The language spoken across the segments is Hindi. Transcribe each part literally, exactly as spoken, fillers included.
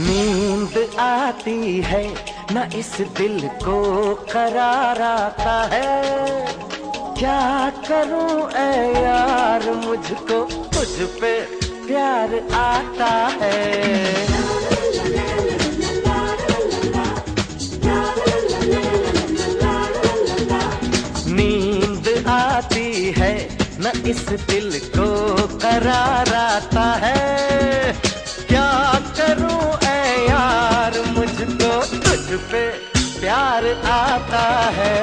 नींद आती है न इस दिल को करार आता है। क्या करूं ऐ यार मुझको तुझ पे प्यार आता है। नींद आती है न इस दिल को करार आता है। क्या करूं ऐ यार मुझको तुझ पे प्यार आता है।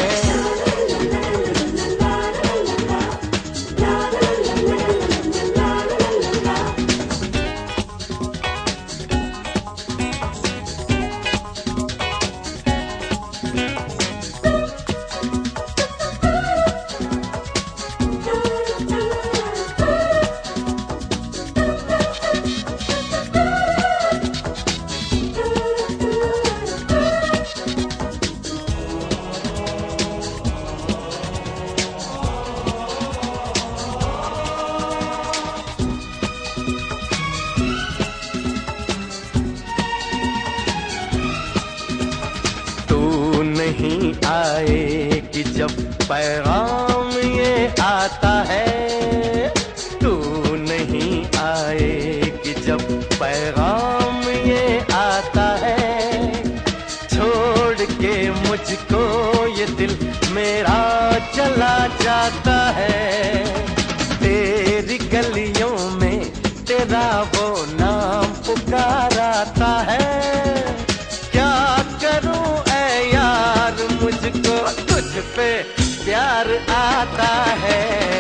नहीं आए कि जब पैगाम ये आता है। तू नहीं आए कि जब पैगाम ये आता है। छोड़ के मुझको ये दिल मेरा चला जाता है। तेरी गलियों में तेरा वो नाम पुकाराता है। क्या करूं मुझको तुझ पे प्यार आता है।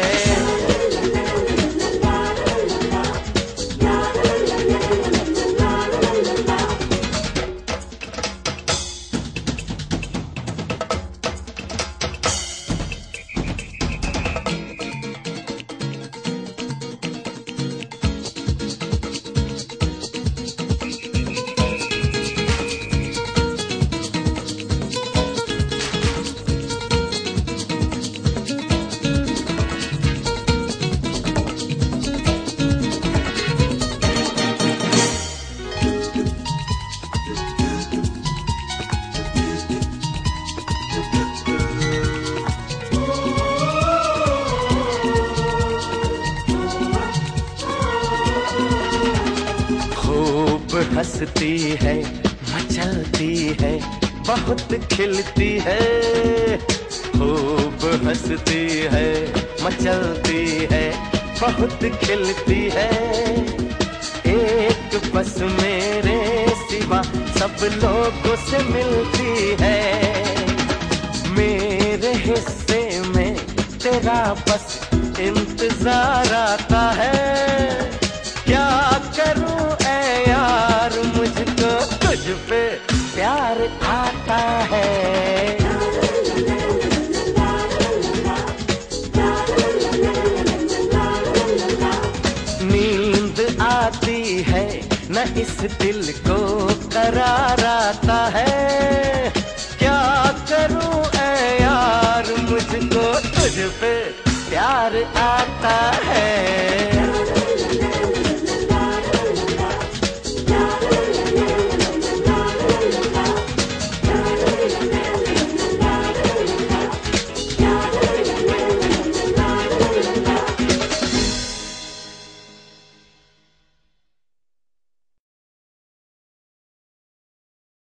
हंसती है मचलती है बहुत खिलती है। खूब हंसती है मचलती है बहुत खिलती है। एक बस मेरे सिवा सब लोगों से मिलती है। मेरे हिस्से में तेरा बस इंतजार आता है। क्या करूं ऐ यार मुझको तुझ पे प्यार आता है। नींद आती है न इस दिल को करार आता है। क्या करूं ऐ यार मुझको तुझ पे प्यार आता